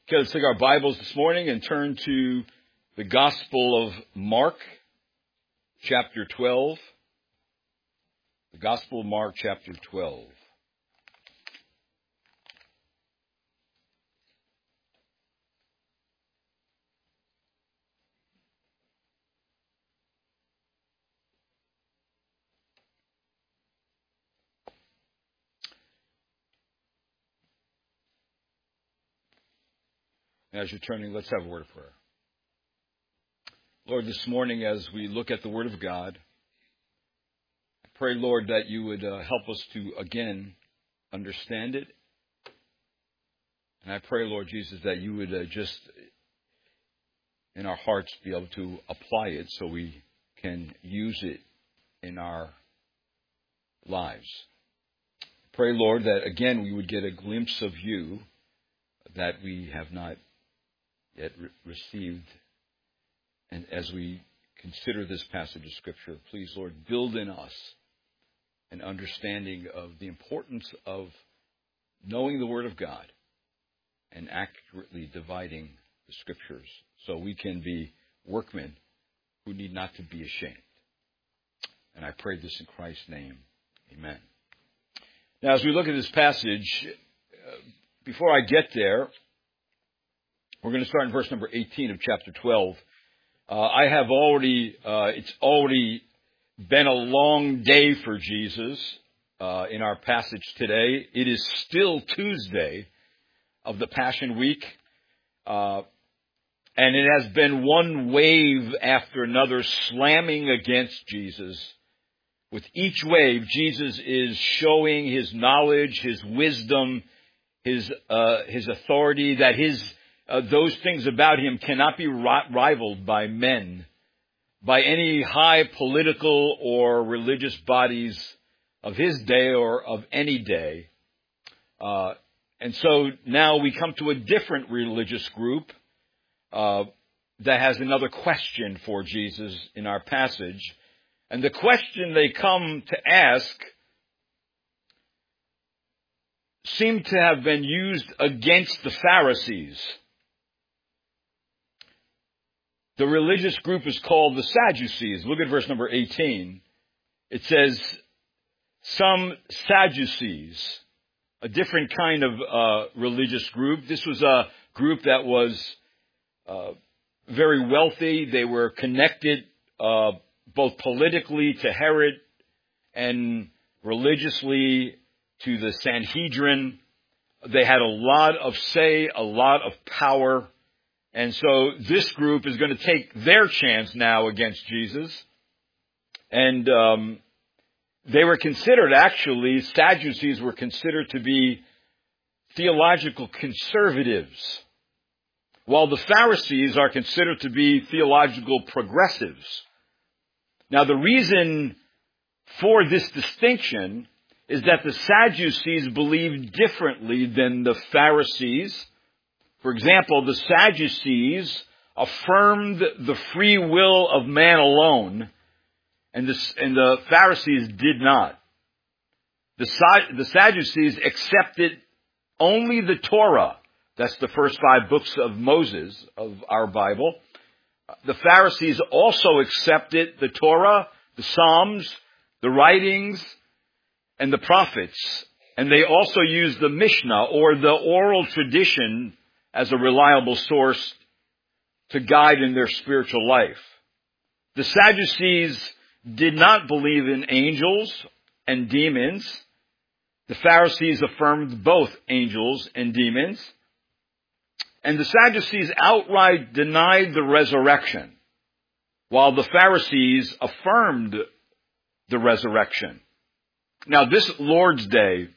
Okay, let's take our Bibles this morning and turn to the Gospel of Mark, chapter 12. The Gospel of Mark, chapter 12. As you're turning, let's have a word of prayer. Lord, this morning as we look at the Word of God, I pray, Lord, that you would help us to, again, understand it. And I pray, Lord Jesus, that you would just, in our hearts, be able to apply it so we can use it in our lives. Pray, Lord, that, again, we would get a glimpse of you that we have not yet received. And as we consider this passage of Scripture, please, Lord, build in us an understanding of the importance of knowing the Word of God and accurately dividing the Scriptures so we can be workmen who need not to be ashamed. And I pray this in Christ's name. Amen. Now, as we look at this passage, before I get there, we're going to start in verse number 18 of chapter 12. It's already been a long day for Jesus in our passage today. It is still Tuesday of the Passion Week. And it has been one wave after another slamming against Jesus. With each wave, Jesus is showing his knowledge, his wisdom, his authority, that those things about him cannot be rivaled by men, by any high political or religious bodies of his day or of any day. And so now we come to a different religious group that has another question for Jesus in our passage. And the question they come to ask seemed to have been used against the Pharisees. The religious group is called the Sadducees. Look at verse number 18. It says, some Sadducees, a different kind of religious group. This was a group that was very wealthy. They were connected both politically to Herod and religiously to the Sanhedrin. They had a lot of say, a lot of power. And so this group is going to take their chance now against Jesus. And they were considered, actually, Sadducees were considered to be theological conservatives, while the Pharisees are considered to be theological progressives. Now, the reason for this distinction is that the Sadducees believed differently than the Pharisees. For example, the Sadducees affirmed the free will of man alone, and the Pharisees did not. The Sadducees accepted only the Torah. That's the first 5 books of Moses, of our Bible. The Pharisees also accepted the Torah, the Psalms, the writings, and the prophets. And they also used the Mishnah, or the oral tradition, as a reliable source to guide in their spiritual life. The Sadducees did not believe in angels and demons. The Pharisees affirmed both angels and demons. And the Sadducees outright denied the resurrection, while the Pharisees affirmed the resurrection. Now, this Lord's Day,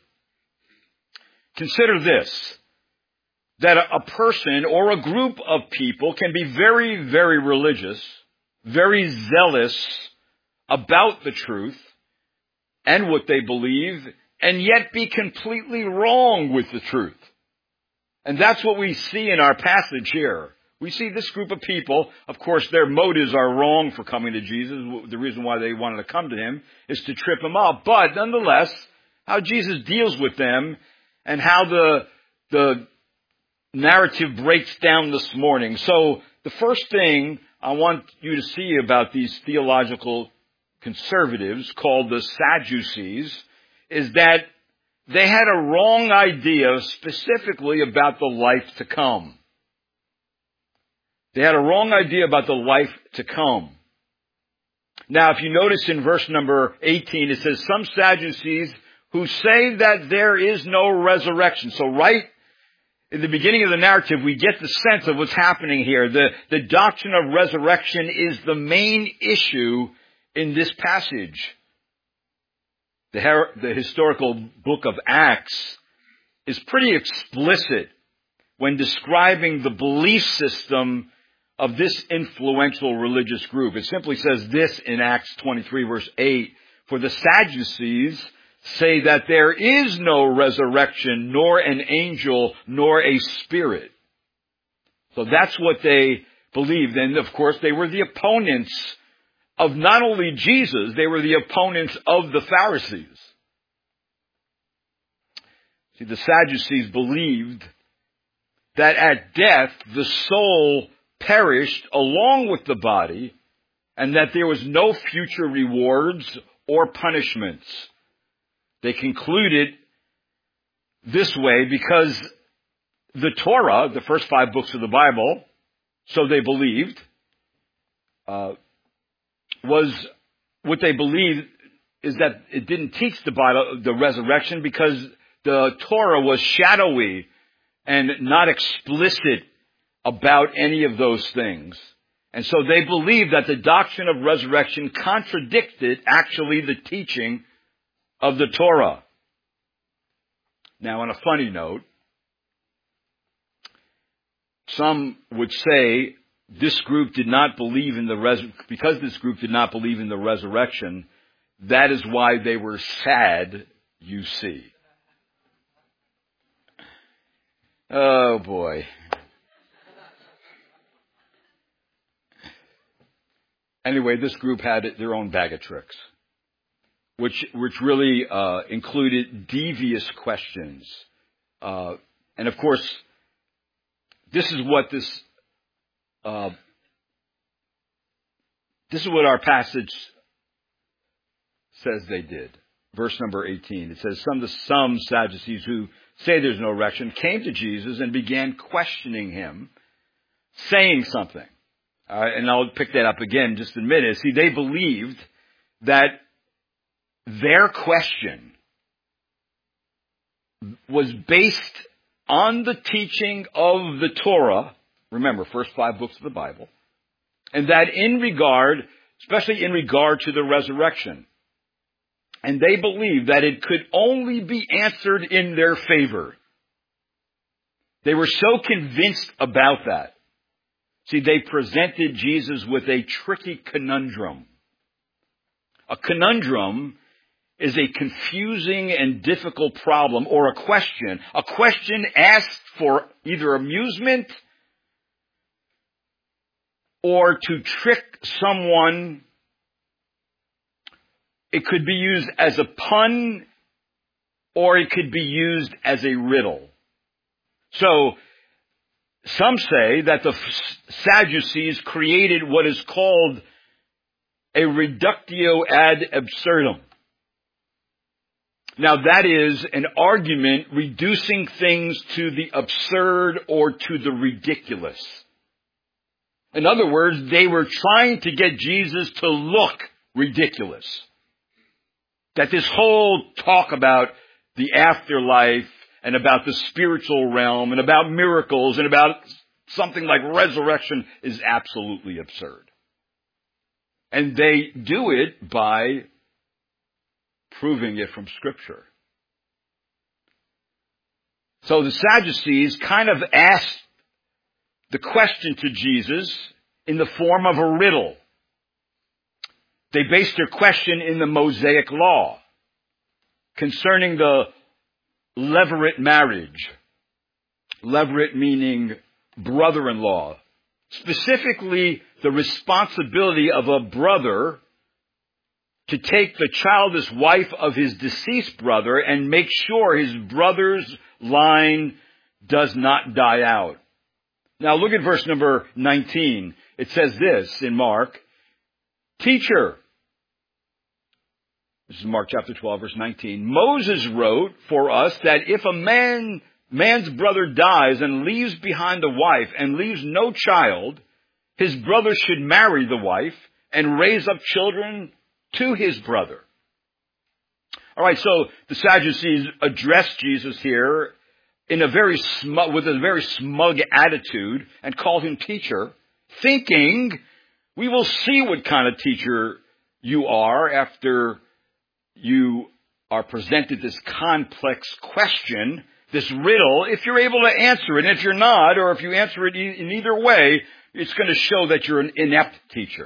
consider this, that a person or a group of people can be very, very religious, very zealous about the truth and what they believe, and yet be completely wrong with the truth. And that's what we see in our passage here. We see this group of people, of course, their motives are wrong for coming to Jesus. The reason why they wanted to come to him is to trip him up. But nonetheless, how Jesus deals with them and how the narrative breaks down this morning. So the first thing I want you to see about these theological conservatives called the Sadducees is that they had a wrong idea specifically about the life to come. They had a wrong idea about the life to come. Now, if you notice in verse number 18, it says, some Sadducees who say that there is no resurrection. So right in the beginning of the narrative, we get the sense of what's happening here. The doctrine of resurrection is the main issue in this passage. The historical book of Acts is pretty explicit when describing the belief system of this influential religious group. It simply says this in Acts 23 verse 8, for the Sadducees say that there is no resurrection, nor an angel, nor a spirit. So that's what they believed. And of course, they were the opponents of not only Jesus, they were the opponents of the Pharisees. See, the Sadducees believed that at death, the soul perished along with the body, and that there was no future rewards or punishments. They concluded this way because the Torah, the first 5 books of the Bible, so they believed, was what they believed is that it didn't teach the Bible, the resurrection, because the Torah was shadowy and not explicit about any of those things. And so they believed that the doctrine of resurrection contradicted actually the teaching of the Torah. Now, on a funny note, some would say this group did not believe in because this group did not believe in the resurrection, that is why they were sad, you see. Oh boy. Anyway, this group had their own bag of tricks, which really included devious questions. And of course, this is what our passage says they did. Verse number 18. It says, some Sadducees who say there's no resurrection came to Jesus and began questioning him, saying something. And I'll pick that up again in just a minute. See, they believed that their question was based on the teaching of the Torah, remember, first 5 books of the Bible, and that especially in regard to the resurrection. And they believed that it could only be answered in their favor. They were so convinced about that. See, they presented Jesus with a tricky conundrum. A conundrum is a confusing and difficult problem or a question. A question asked for either amusement or to trick someone. It could be used as a pun or it could be used as a riddle. So, some say that the Sadducees created what is called a reductio ad absurdum. Now that is an argument reducing things to the absurd or to the ridiculous. In other words, they were trying to get Jesus to look ridiculous. That this whole talk about the afterlife and about the spiritual realm and about miracles and about something like resurrection is absolutely absurd. And they do it by proving it from Scripture. So the Sadducees kind of asked the question to Jesus in the form of a riddle. They based their question in the Mosaic law concerning the levirate marriage. Levirate meaning brother-in-law. Specifically, the responsibility of a brother to take the childless wife of his deceased brother and make sure his brother's line does not die out. Now look at verse number 19. It says this in Mark, Teacher, this is Mark chapter 12, verse 19. Moses wrote for us that if a man's brother dies and leaves behind a wife and leaves no child, his brother should marry the wife and raise up children to his brother. All right, so the Sadducees addressed Jesus here with a very smug attitude and called him teacher, thinking, we will see what kind of teacher you are after you are presented this complex question, this riddle, if you're able to answer it. And if you're not, or if you answer it in either way, it's going to show that you're an inept teacher.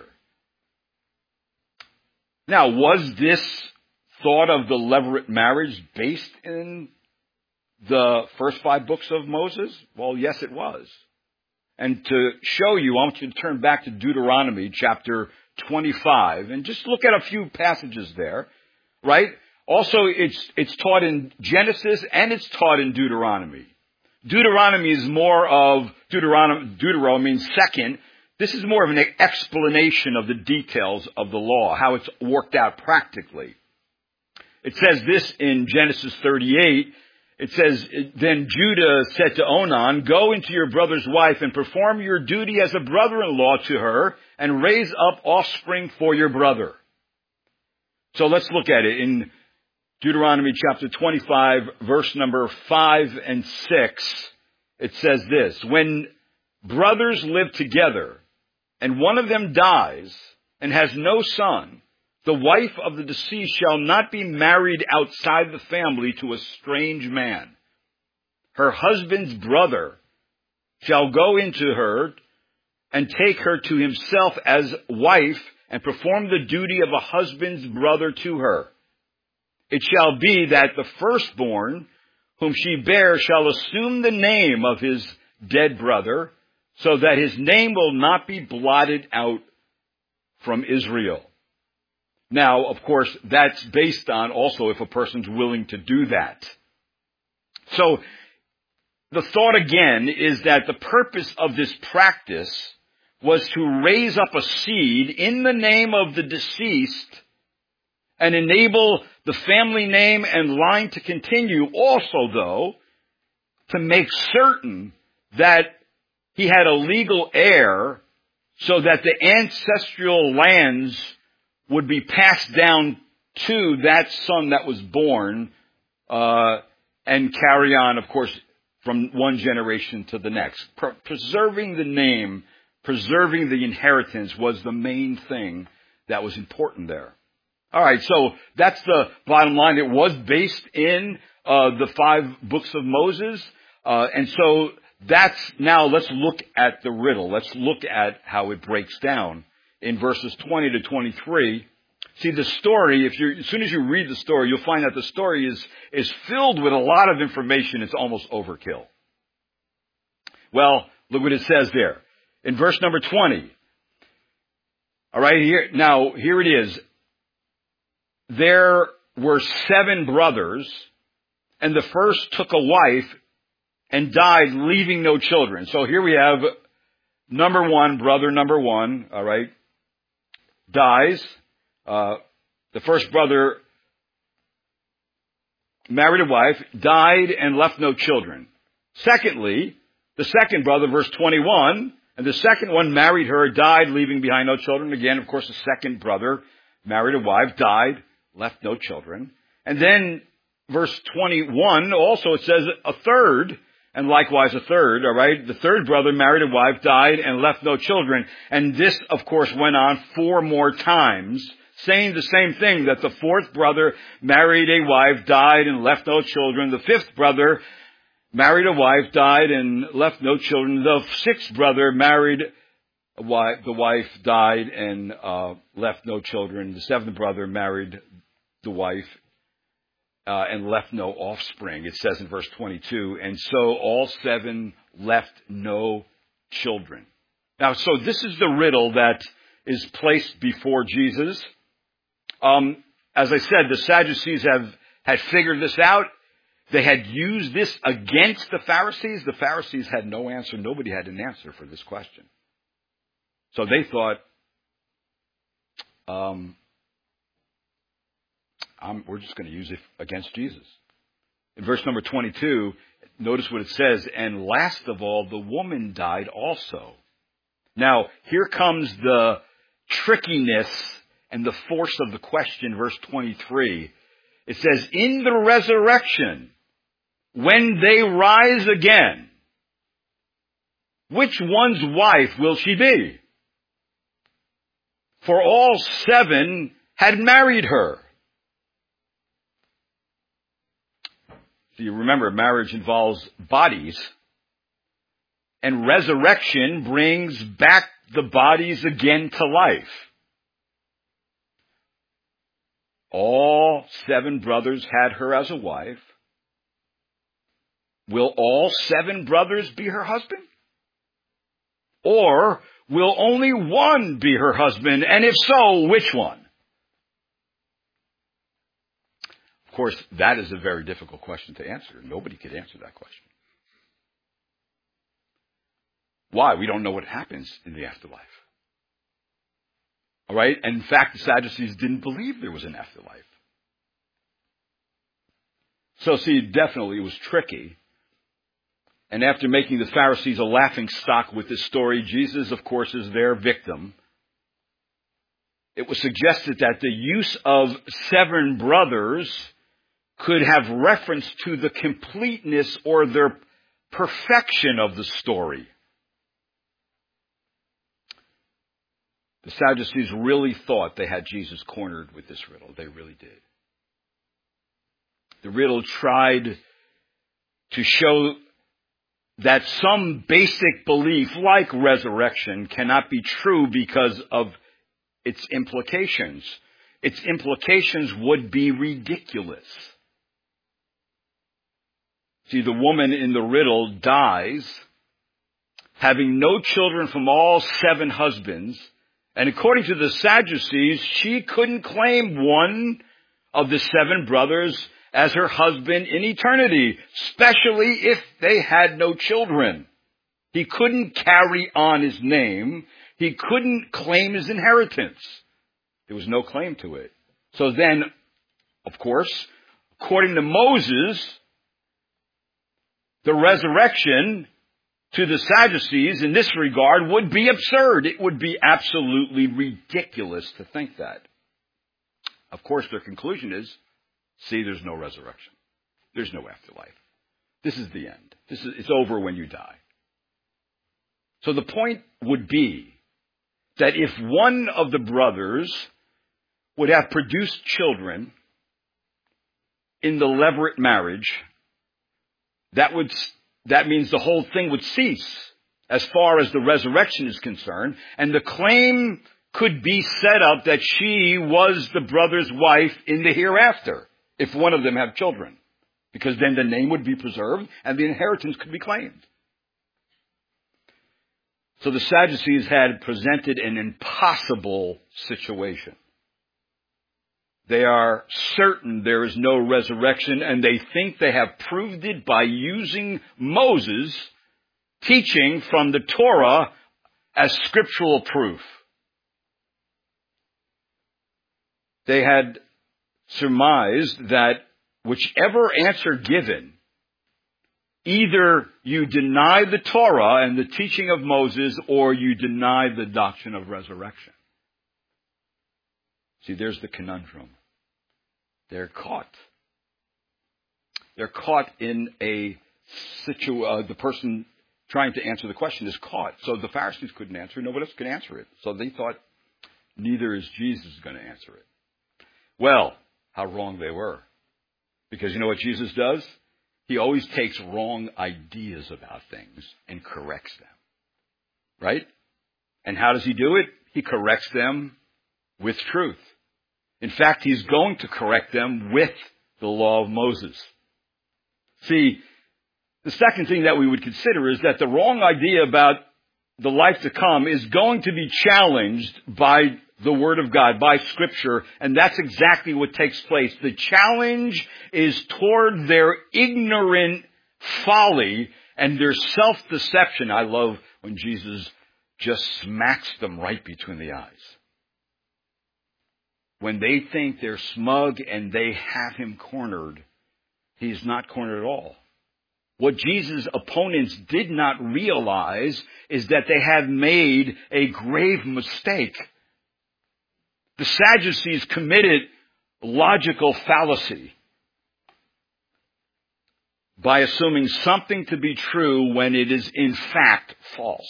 Now, was this thought of the levirate marriage based in the first 5 books of Moses? Well, yes, it was. And to show you, I want you to turn back to Deuteronomy chapter 25 and just look at a few passages there. Right? Also, it's taught in Genesis and it's taught in Deuteronomy. Deuteronomy is more of, Deutero means second. This is more of an explanation of the details of the law, how it's worked out practically. It says this in Genesis 38. It says, Then Judah said to Onan, Go into your brother's wife and perform your duty as a brother-in-law to her and raise up offspring for your brother. So let's look at it in Deuteronomy chapter 25, verse number 5 and 6. It says this, When brothers live together and one of them dies and has no son, the wife of the deceased shall not be married outside the family to a strange man. Her husband's brother shall go into her and take her to himself as wife and perform the duty of a husband's brother to her. It shall be that the firstborn whom she bears shall assume the name of his dead brother, so that his name will not be blotted out from Israel. Now, of course, that's based on also if a person's willing to do that. So, the thought again is that the purpose of this practice was to raise up a seed in the name of the deceased and enable the family name and line to continue. Also, though, to make certain that he had a legal heir so that the ancestral lands would be passed down to that son that was born and carry on, of course, from one generation to the next. Preserving the name, preserving the inheritance was the main thing that was important there. All right, so that's the bottom line. It was based in the 5 books of Moses. And so now let's look at the riddle. Let's look at how it breaks down in verses 20 to 23. See, the story, as soon as you read the story, you'll find that the story is filled with a lot of information. It's almost overkill. Well, look what it says there. In verse number 20. All right, here it is. There were 7 brothers, and the first took a wife and died, leaving no children. So here we have brother number one, all right, dies. The first brother married a wife, died, and left no children. Secondly, the second brother, verse 21, and the second one married her, died, leaving behind no children. Again, of course, the second brother married a wife, died, left no children. And then, verse 21, also it says a third, and likewise a third, all right? The third brother married a wife, died, and left no children. And this, of course, went on 4 more times, saying the same thing, that the fourth brother married a wife, died, and left no children. The fifth brother married a wife, died, and left no children. The sixth brother married a wife, the wife died, and left no children. The seventh brother married the wife, and left no offspring. It says in verse 22, and so all 7 left no children. Now, so this is the riddle that is placed before Jesus. As I said, the Sadducees had figured this out. They had used this against the Pharisees. The Pharisees had no answer. Nobody had an answer for this question. So they thought, we're just going to use it against Jesus. In verse number 22, notice what it says, and last of all, the woman died also. Now, here comes the trickiness and the force of the question, verse 23. It says, in the resurrection, when they rise again, which one's wife will she be? For all 7 had married her. So you remember, marriage involves bodies, and resurrection brings back the bodies again to life. All 7 brothers had her as a wife. Will all 7 brothers be her husband? Or will only one be her husband? And if so, which one? Of course, that is a very difficult question to answer. Nobody could answer that question. Why? We don't know what happens in the afterlife. All right? And in fact, the Sadducees didn't believe there was an afterlife. So see, definitely it was tricky. And after making the Pharisees a laughing stock with this story, Jesus, of course, is their victim. It was suggested that the use of 7 brothers could have reference to the completeness or their perfection of the story. The Sadducees really thought they had Jesus cornered with this riddle. They really did. The riddle tried to show that some basic belief, like resurrection, cannot be true because of its implications. Its implications would be ridiculous. See, the woman in the riddle dies, having no children from all 7 husbands, and according to the Sadducees, she couldn't claim one of the 7 brothers as her husband in eternity, especially if they had no children. He couldn't carry on his name. He couldn't claim his inheritance. There was no claim to it. So then, of course, according to Moses, the resurrection to the Sadducees in this regard would be absurd. It would be absolutely ridiculous to think that. Of course, their conclusion is, see, there's no resurrection. There's no afterlife. This is the end. It's over when you die. So the point would be that if one of the brothers would have produced children in the levirate marriage, that means the whole thing would cease as far as the resurrection is concerned, and the claim could be set up that she was the brother's wife in the hereafter, if one of them had children, because then the name would be preserved and the inheritance could be claimed. So the Sadducees had presented an impossible situation. They are certain there is no resurrection, and they think they have proved it by using Moses' teaching from the Torah as scriptural proof. They had surmised that whichever answer given, either you deny the Torah and the teaching of Moses, or you deny the doctrine of resurrection. See, there's the conundrum. They're caught. They're caught in a situation. The person trying to answer the question is caught. So the Pharisees couldn't answer it. Nobody else could answer it. So they thought, neither is Jesus going to answer it. Well, how wrong they were. Because you know what Jesus does? He always takes wrong ideas about things and corrects them. Right? And how does he do it? He corrects them with truth. In fact, he's going to correct them with the law of Moses. See, the second thing that we would consider is that the wrong idea about the life to come is going to be challenged by the Word of God, by Scripture, and that's exactly what takes place. The challenge is toward their ignorant folly and their self-deception. I love when Jesus just smacks them right between the eyes. When they think they're smug and they have him cornered, he's not cornered at all. What Jesus' opponents did not realize is that they had made a grave mistake. The Sadducees committed logical fallacy by assuming something to be true when it is in fact false.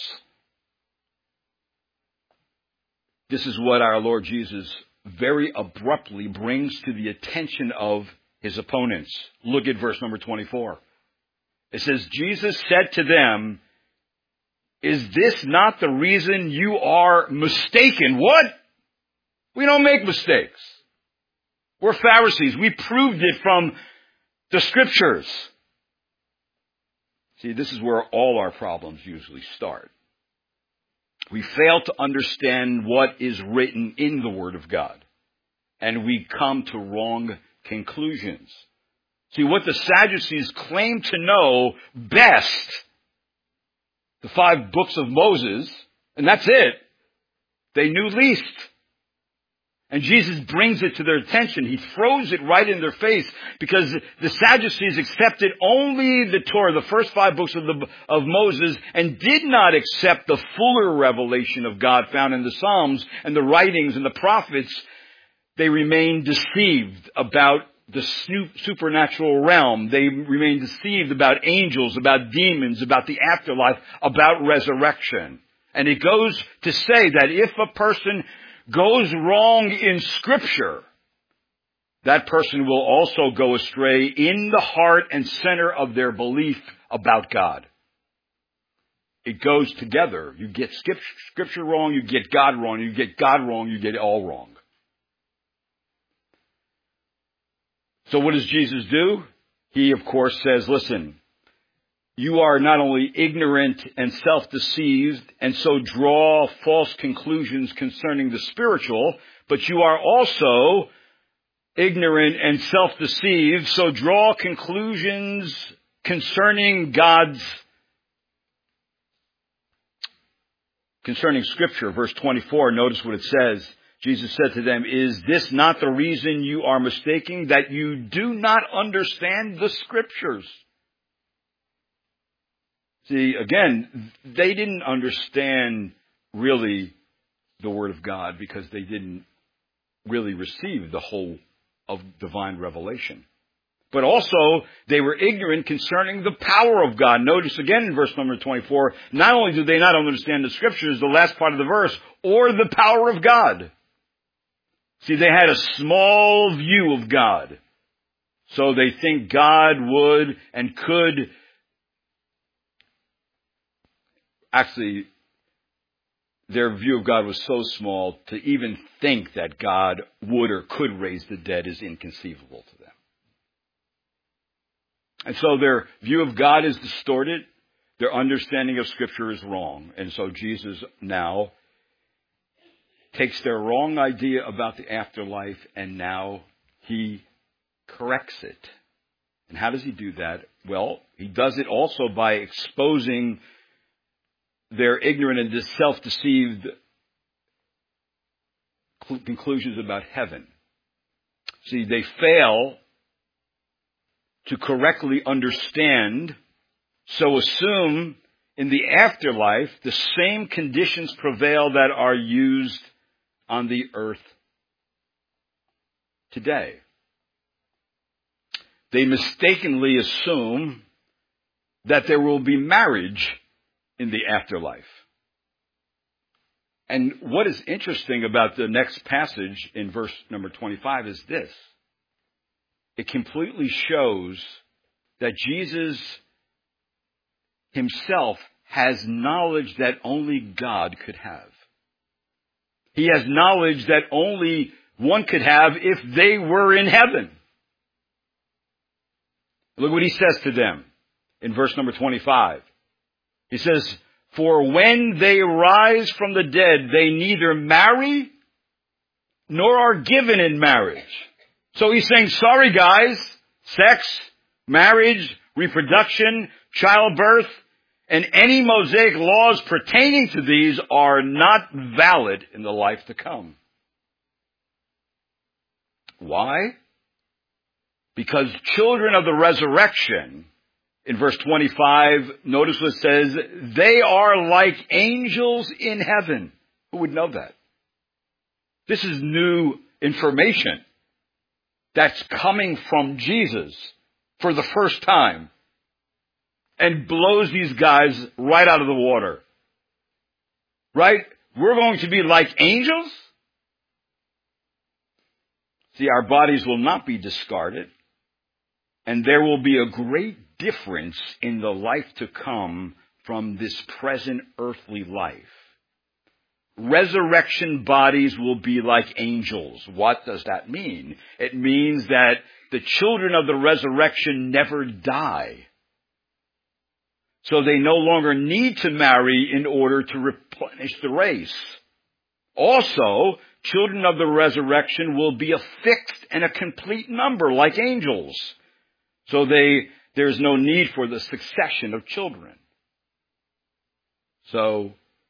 This is what our Lord Jesus very abruptly brings to the attention of his opponents. Look at verse number 24. It says, Jesus said to them, "Is this not the reason you are mistaken?" What? We don't make mistakes. We're Pharisees. We proved it from the Scriptures. See, this is where all our problems usually start. We fail to understand what is written in the Word of God, and we come to wrong conclusions. See, what the Sadducees claim to know best, the 5 books of Moses, and that's it, they knew least. And Jesus brings it to their attention. He throws it right in their face because the Sadducees accepted only the Torah, the first 5 books of Moses, and did not accept the fuller revelation of God found in the Psalms and the writings and the prophets. They remained deceived about the supernatural realm. They remained deceived about angels, about demons, about the afterlife, about resurrection. And it goes to say that if a person goes wrong in Scripture, that person will also go astray in the heart and center of their belief about God. It goes together. You get Scripture wrong, you get God wrong. You get God wrong, you get it all wrong. So what does Jesus do? He, of course, says, listen, you are not only ignorant and self-deceived and so draw false conclusions concerning the spiritual, but you are also ignorant and self-deceived, so draw conclusions concerning Scripture. Verse 24, notice what it says. Jesus said to them, "Is this not the reason you are mistaken, that you do not understand the Scriptures?" See, again, they didn't understand really the Word of God because they didn't really receive the whole of divine revelation. But also, they were ignorant concerning the power of God. Notice again in verse number 24, not only do they not understand the Scriptures, the last part of the verse, or the power of God. See, they had a small view of God. So they think God would and could. Actually, their view of God was so small, to even think that God would or could raise the dead is inconceivable to them. And so their view of God is distorted. Their understanding of Scripture is wrong. And so Jesus now takes their wrong idea about the afterlife and now he corrects it. And how does he do that? Well, he does it also by exposing their ignorant and self-deceived conclusions about heaven. See, they fail to correctly understand, so assume in the afterlife the same conditions prevail that are used on the earth today. They mistakenly assume that there will be marriage in the afterlife. And what is interesting about the next passage in verse number 25 is this. It completely shows that Jesus himself has knowledge that only God could have. He has knowledge that only one could have if they were in heaven. Look what he says to them in verse number 25. He says, For when they rise from the dead, they neither marry nor are given in marriage. So he's saying, sorry guys, sex, marriage, reproduction, childbirth, and any Mosaic laws pertaining to these are not valid in the life to come. Why? Because children of the resurrection, in verse 25, notice what it says, they are like angels in heaven. Who would know that? This is new information that's coming from Jesus for the first time and blows these guys right out of the water. Right? We're going to be like angels? See, our bodies will not be discarded, and there will be a great difference in the life to come from this present earthly life. Resurrection bodies will be like angels. What does that mean? It means that the children of the resurrection never die. So they no longer need to marry in order to replenish the race. Also, children of the resurrection will be a fixed and a complete number like angels. So there's no need for the succession of children. So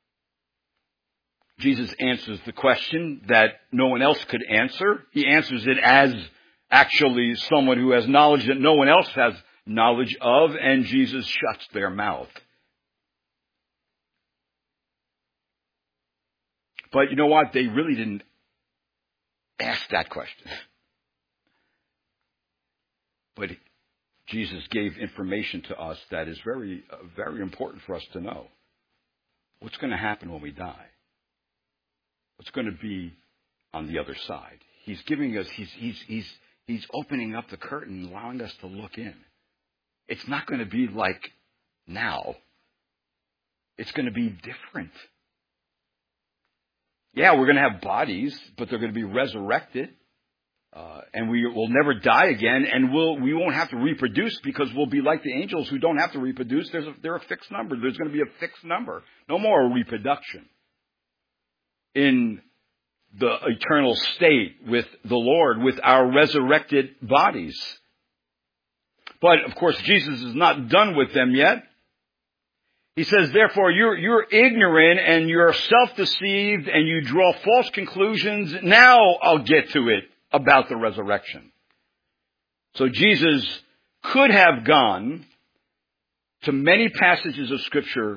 Jesus answers the question that no one else could answer. He answers it as actually someone who has knowledge that no one else has knowledge of, and Jesus shuts their mouth. But you know what? They really didn't ask that question. But Jesus gave information to us that is very, very important for us to know. What's going to happen when we die? What's going to be on the other side? He's giving us, he's opening up the curtain, allowing us to look in. It's not going to be like now. It's going to be different. Yeah, we're going to have bodies, but they're going to be resurrected. And we will never die again, and we won't have to reproduce because we'll be like the angels who don't have to reproduce. They're a fixed number. There's going to be a fixed number. No more reproduction in the eternal state with the Lord, with our resurrected bodies. But, of course, Jesus is not done with them yet. He says, therefore, you're ignorant and you're self-deceived and you draw false conclusions. Now I'll get to it about the resurrection. So Jesus could have gone to many passages of Scripture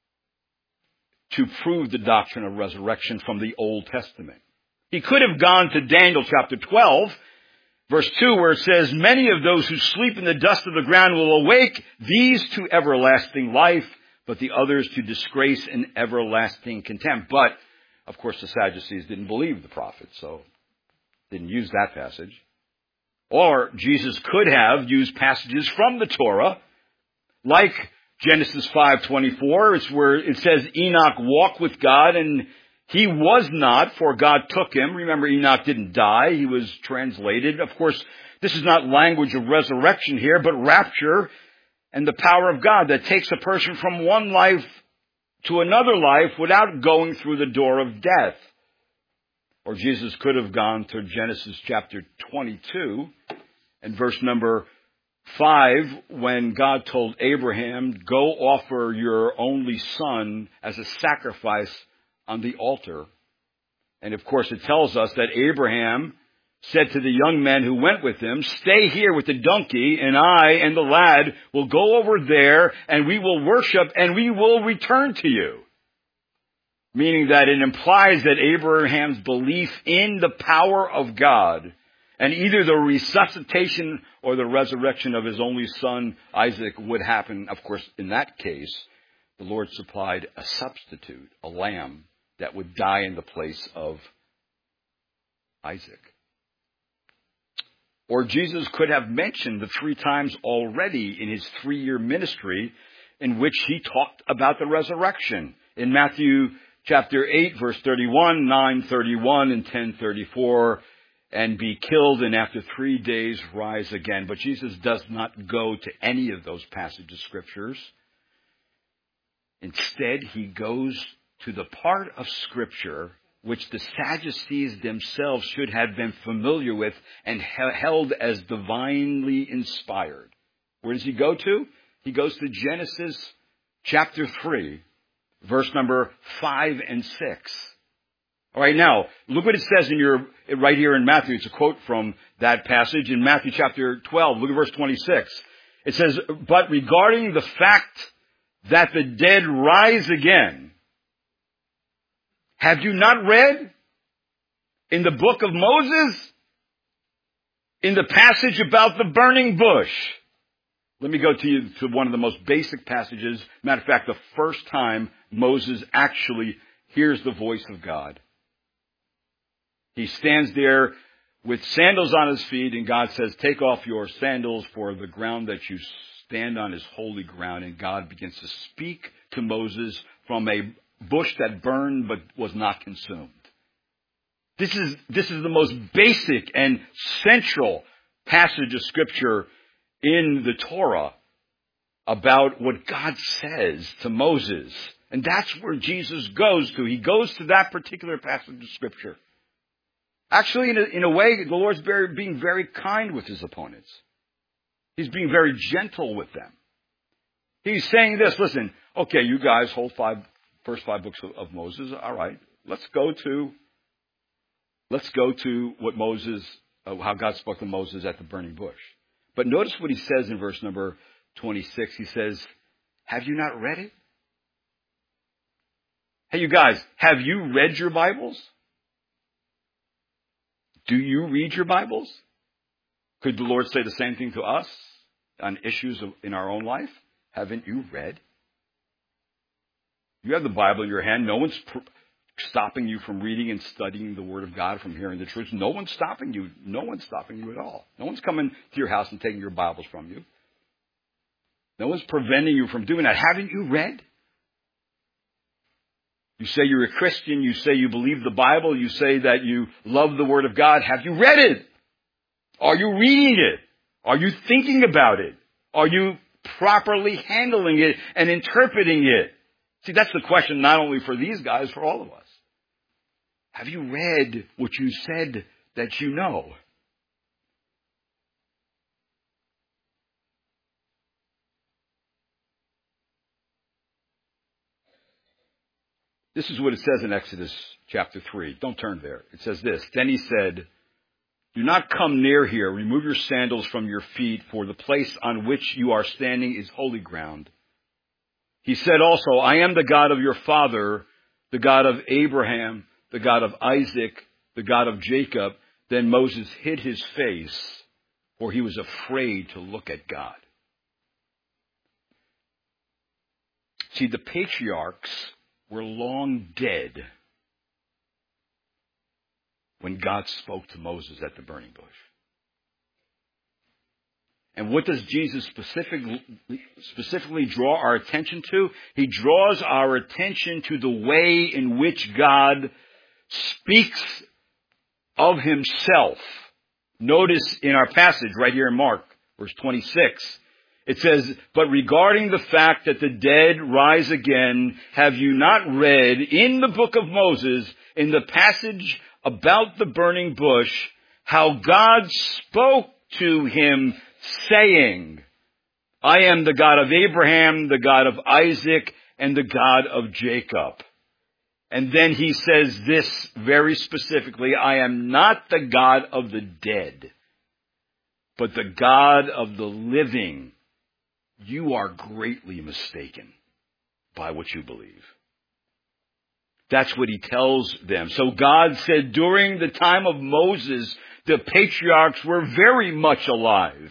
to prove the doctrine of resurrection from the Old Testament. He could have gone to Daniel chapter 12, verse 2, where it says, many of those who sleep in the dust of the ground will awake, these to everlasting life, but the others to disgrace and everlasting contempt. But, of course, the Sadducees didn't believe the prophet, so didn't use that passage. Or Jesus could have used passages from the Torah, like Genesis 5:24, it's where it says Enoch walked with God and he was not, for God took him. Remember, Enoch didn't die. He was translated. Of course, this is not language of resurrection here, but rapture and the power of God that takes a person from one life to another life without going through the door of death. Or Jesus could have gone to Genesis chapter 22 and verse number 5, when God told Abraham, go offer your only son as a sacrifice on the altar. And of course it tells us that Abraham said to the young men who went with him, stay here with the donkey, and I and the lad will go over there and we will worship and we will return to you. Meaning that it implies that Abraham's belief in the power of God and either the resuscitation or the resurrection of his only son, Isaac, would happen. Of course, in that case, the Lord supplied a substitute, a lamb, that would die in the place of Isaac. Or Jesus could have mentioned the 3 times already in his 3-year ministry in which he talked about the resurrection. In Matthew chapter 8, verse 31, 9:31, and 10:34, and be killed and after 3 days rise again. But Jesus does not go to any of those passages of scriptures. Instead, he goes to the part of Scripture which the Sadducees themselves should have been familiar with and held as divinely inspired. Where does he go to? He goes to Genesis chapter 3, verse number 5 and 6. All right, now, look what it says right here in Matthew. It's a quote from that passage in Matthew chapter 12. Look at verse 26. It says, "But regarding the fact that the dead rise again, have you not read in the book of Moses, in the passage about the burning bush?" Let me go to you to one of the most basic passages. Matter of fact, the first time Moses actually hears the voice of God. He stands there with sandals on his feet, and God says, "Take off your sandals, for the ground that you stand on is holy ground." And God begins to speak to Moses from a bush that burned but was not consumed. This is the most basic and central passage of Scripture in the Torah about what God says to Moses. And that's where Jesus goes to. He goes to that particular passage of Scripture. Actually, in a way, the Lord's being very kind with his opponents. He's being very gentle with them. He's saying this, listen, okay, you guys hold first five books of Moses. All right, let's go to what Moses, how God spoke to Moses at the burning bush. But notice what he says in verse number 26. He says, "Have you not read it?" Hey, you guys, have you read your Bibles? Do you read your Bibles? Could the Lord say the same thing to us on issues in our own life? Haven't you read? You have the Bible in your hand. No one's stopping you from reading and studying the Word of God, from hearing the truth. No one's stopping you. No one's stopping you at all. No one's coming to your house and taking your Bibles from you. No one's preventing you from doing that. Haven't you read? You say you're a Christian. You say you believe the Bible. You say that you love the Word of God. Have you read it? Are you reading it? Are you thinking about it? Are you properly handling it and interpreting it? See, that's the question not only for these guys, for all of us. Have you read what you said that you know? This is what it says in Exodus chapter 3. Don't turn there. It says this, "Then he said, 'Do not come near here. Remove your sandals from your feet, for the place on which you are standing is holy ground.' He said also, 'I am the God of your father, the God of Abraham, the God of Isaac, the God of Jacob.' Then Moses hid his face, for he was afraid to look at God." See, the patriarchs were long dead when God spoke to Moses at the burning bush. And what does Jesus specifically draw our attention to? He draws our attention to the way in which God speaks of himself. Notice in our passage right here in Mark, verse 26, it says, "But regarding the fact that the dead rise again, have you not read in the book of Moses, in the passage about the burning bush, how God spoke to him, saying, 'I am the God of Abraham, the God of Isaac, and the God of Jacob.'" And then he says this very specifically, "I am not the God of the dead, but the God of the living. You are greatly mistaken by what you believe." That's what he tells them. So God said during the time of Moses, the patriarchs were very much alive.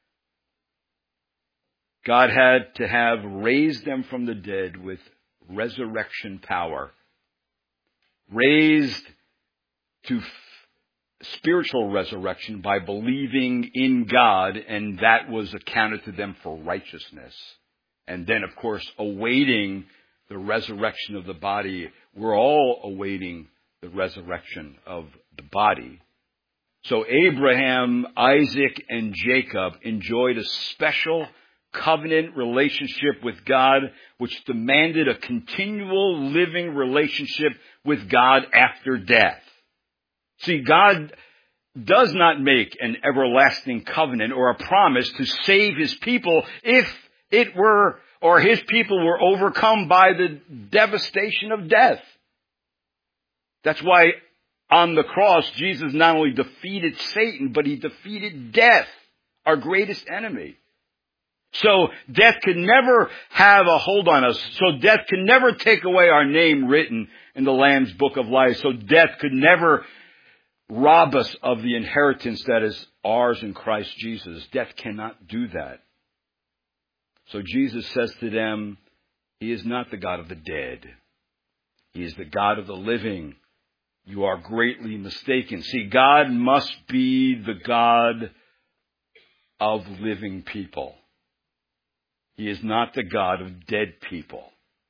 God had to have raised them from the dead with resurrection power. Raised to spiritual resurrection by believing in God, and that was accounted to them for righteousness. And then, of course, awaiting the resurrection of the body. We're all awaiting the resurrection of the body. So Abraham, Isaac, and Jacob enjoyed a special covenant relationship with God, which demanded a continual living relationship with God after death. See, God does not make an everlasting covenant or a promise to save his people if it were, or his people were overcome by the devastation of death. That's why on the cross, Jesus not only defeated Satan, but he defeated death, our greatest enemy. So death could never have a hold on us. So death could never take away our name written in the Lamb's Book of Life. So death could never rob us of the inheritance that is ours in Christ Jesus. Death cannot do that. So Jesus says to them, he is not the God of the dead. He is the God of the living. You are greatly mistaken. See, God must be the God of living people. He is not the God of dead people.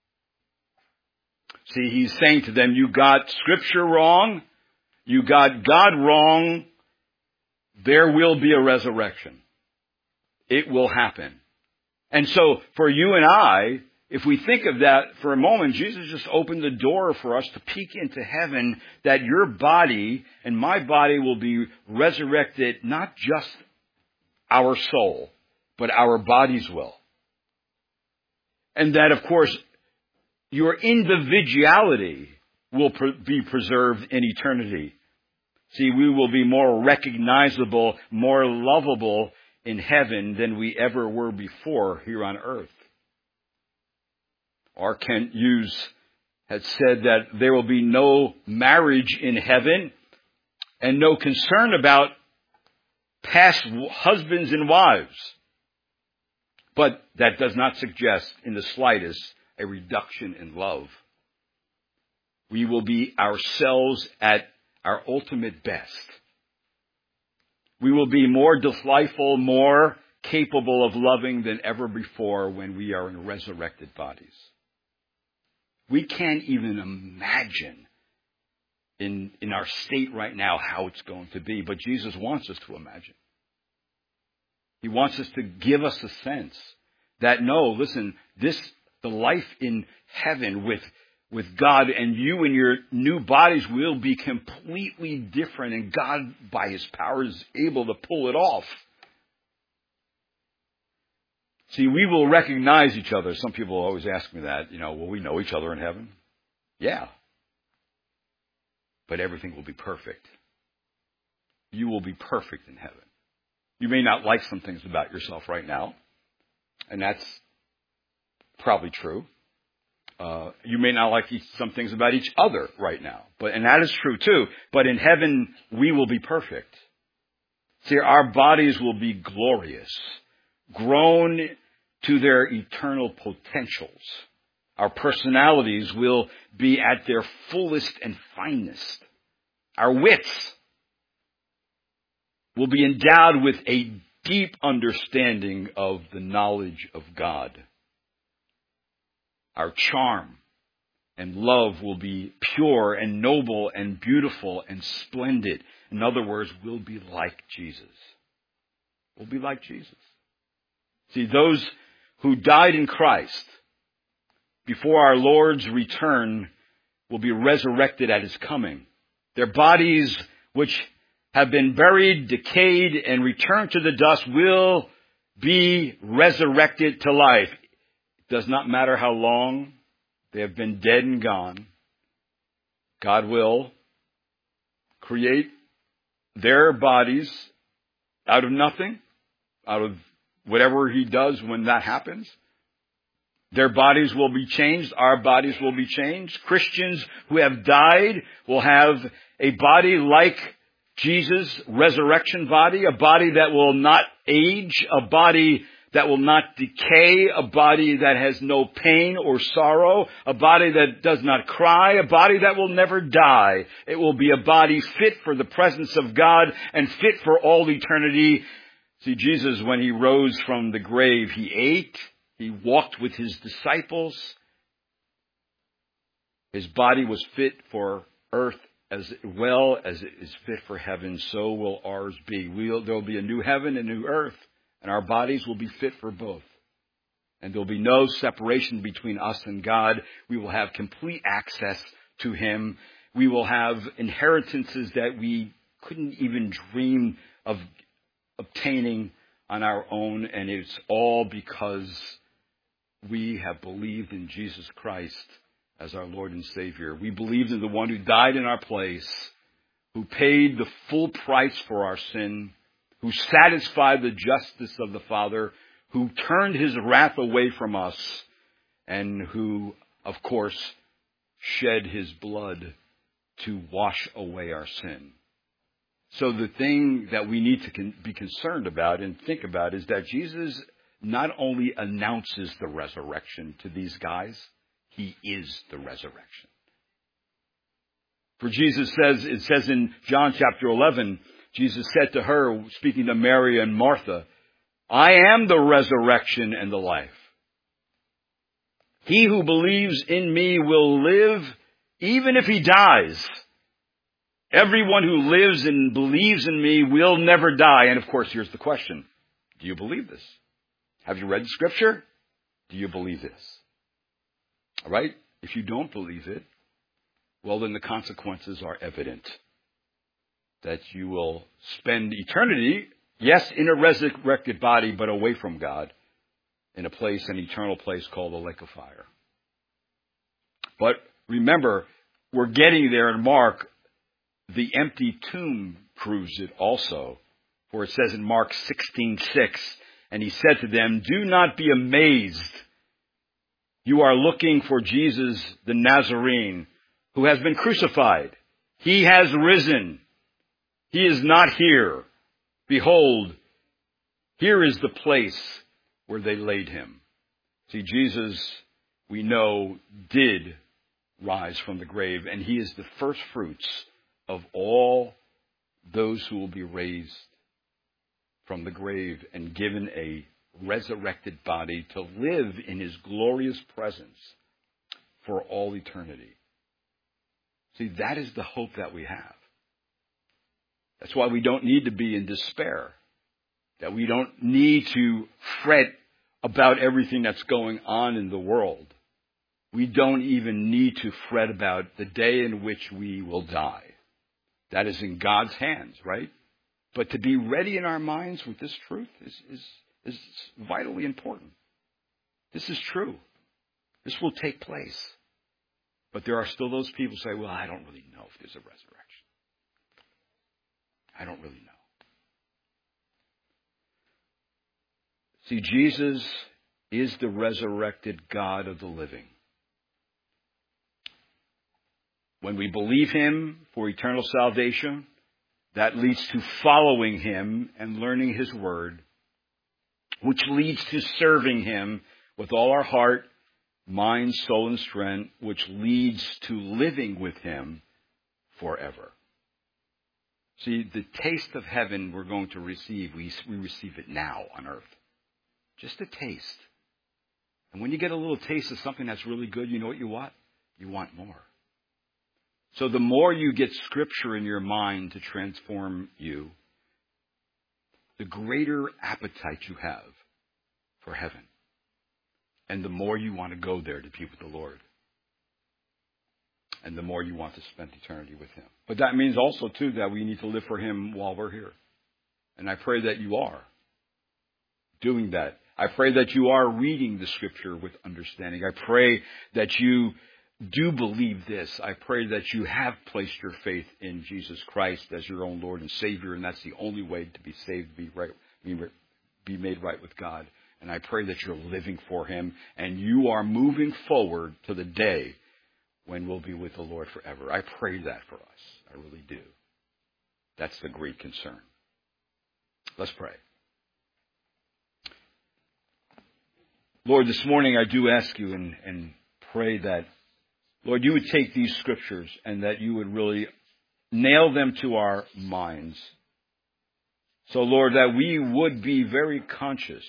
See, he's saying to them, you got Scripture wrong. You got God wrong. There will be a resurrection. It will happen. And so for you and I, if we think of that for a moment, Jesus just opened the door for us to peek into heaven, that your body and my body will be resurrected, not just our soul, but our bodies will. And that, of course, your individuality will be preserved in eternity. See, we will be more recognizable, more lovable in heaven than we ever were before here on earth. R. Kent Hughes had said that there will be no marriage in heaven and no concern about past husbands and wives. But that does not suggest in the slightest a reduction in love. We will be ourselves at our ultimate best. We will be more delightful, more capable of loving than ever before when we are in resurrected bodies. We can't even imagine in our state right now how it's going to be, but Jesus wants us to imagine. He wants us to give us a sense that, no, listen, the life in heaven with God and you and your new bodies will be completely different, and God, by his power, is able to pull it off. See, we will recognize each other. Some people always ask me that, will we know each other in heaven? Yeah. But everything will be perfect. You will be perfect in heaven. You may not like some things about yourself right now, and that's probably true. You may not like some things about each other right now, and that is true too. But in heaven, we will be perfect. See, our bodies will be glorious, grown to their eternal potentials. Our personalities will be at their fullest and finest. Our wits will be endowed with a deep understanding of the knowledge of God. Our charm and love will be pure and noble and beautiful and splendid. In other words, we'll be like Jesus. We'll be like Jesus. See, those who died in Christ before our Lord's return will be resurrected at his coming. Their bodies, which have been buried, decayed, and returned to the dust, will be resurrected to life. It does not matter how long they have been dead and gone. God will create their bodies out of nothing, out of whatever he does when that happens. Their bodies will be changed. Our bodies will be changed. Christians who have died will have a body like Jesus' resurrection body, a body that will not age, a body that will not decay, a body that has no pain or sorrow, a body that does not cry, a body that will never die. It will be a body fit for the presence of God and fit for all eternity. See, Jesus, when he rose from the grave, he ate, he walked with his disciples. His body was fit for earth as well as it is fit for heaven. So will ours be. There will be a new heaven and new earth, and our bodies will be fit for both. And there'll be no separation between us and God. We will have complete access to Him. We will have inheritances that we couldn't even dream of obtaining on our own. And it's all because we have believed in Jesus Christ as our Lord and Savior. We believed in the one who died in our place, who paid the full price for our sin, who satisfied the justice of the Father, who turned His wrath away from us, and who, of course, shed His blood to wash away our sin. So the thing that we need to be concerned about and think about is that Jesus not only announces the resurrection to these guys, He is the resurrection. For it says in John chapter 11, Jesus said to her, speaking to Mary and Martha, I am the resurrection and the life. He who believes in me will live even if he dies. Everyone who lives and believes in me will never die. And of course, here's the question. Do you believe this? Have you read the Scripture? Do you believe this? All right? If you don't believe it, well, then the consequences are evident. That you will spend eternity, yes, in a resurrected body, but away from God, in an eternal place called the lake of fire. But remember, we're getting there in Mark. The empty tomb proves it also. For it says in Mark 16:6, and He said to them, do not be amazed. You are looking for Jesus the Nazarene, who has been crucified. He has risen. He is not here. Behold, here is the place where they laid Him. See, Jesus, we know, did rise from the grave, and He is the first fruits of all those who will be raised from the grave and given a resurrected body to live in His glorious presence for all eternity. See, that is the hope that we have. That's why we don't need to be in despair. That we don't need to fret about everything that's going on in the world. We don't even need to fret about the day in which we will die. That is in God's hands, right? But to be ready in our minds with this truth is vitally important. This is true. This will take place. But there are still those people who say, well, I don't really know if there's a resurrection. I don't really know. See, Jesus is the resurrected God of the living. When we believe Him for eternal salvation, that leads to following Him and learning His word, which leads to serving Him with all our heart, mind, soul, and strength, which leads to living with Him forever. See, the taste of heaven we're going to receive, we receive it now on earth. Just a taste. And when you get a little taste of something that's really good, you know what you want? You want more. So the more you get Scripture in your mind to transform you, the greater appetite you have for heaven. And the more you want to go there to be with the Lord. And the more you want to spend eternity with Him. But that means also, too, that we need to live for Him while we're here. And I pray that you are doing that. I pray that you are reading the Scripture with understanding. I pray that you do believe this. I pray that you have placed your faith in Jesus Christ as your own Lord and Savior, and that's the only way to be saved, be made right with God. And I pray that you're living for Him, and you are moving forward to the day when we'll be with the Lord forever. I pray that for us. I really do. That's the great concern. Let's pray. Lord, this morning I do ask you and pray that, Lord, you would take these Scriptures and that you would really nail them to our minds. So, Lord, that we would be very conscious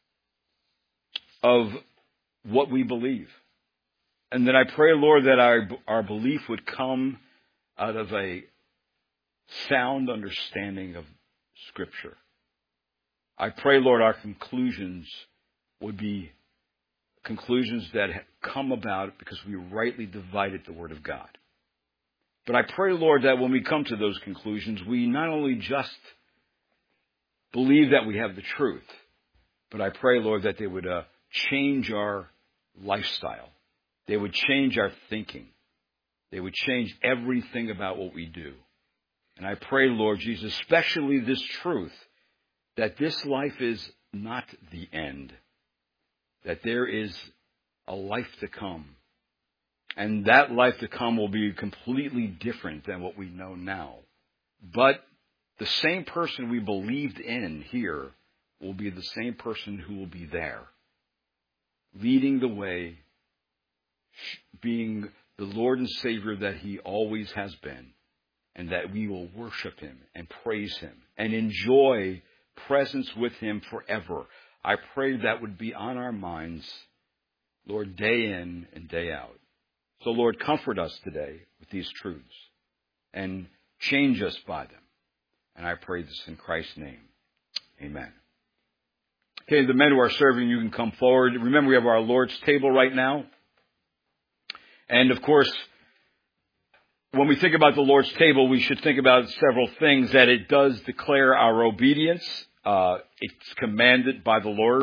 of what we believe. And that I pray, Lord, that our belief would come out of a sound understanding of Scripture. I pray, Lord, our conclusions would be conclusions that come about because we rightly divided the Word of God. But I pray, Lord, that when we come to those conclusions, we not only just believe that we have the truth, but I pray, Lord, that they would change our lifestyle. They would change our thinking. They would change everything about what we do. And I pray, Lord Jesus, especially this truth, that this life is not the end, that there is a life to come. And that life to come will be completely different than what we know now. But the same person we believed in here will be the same person who will be there, leading the way, being the Lord and Savior that He always has been, and that we will worship Him and praise Him and enjoy presence with Him forever. I pray that would be on our minds, Lord, day in and day out. So, Lord, comfort us today with these truths and change us by them. And I pray this in Christ's name. Amen. Okay, the men who are serving, you can come forward. Remember, we have our Lord's table right now. And, of course, when we think about the Lord's table, we should think about several things, that it does declare our obedience. It's commanded by the Lord.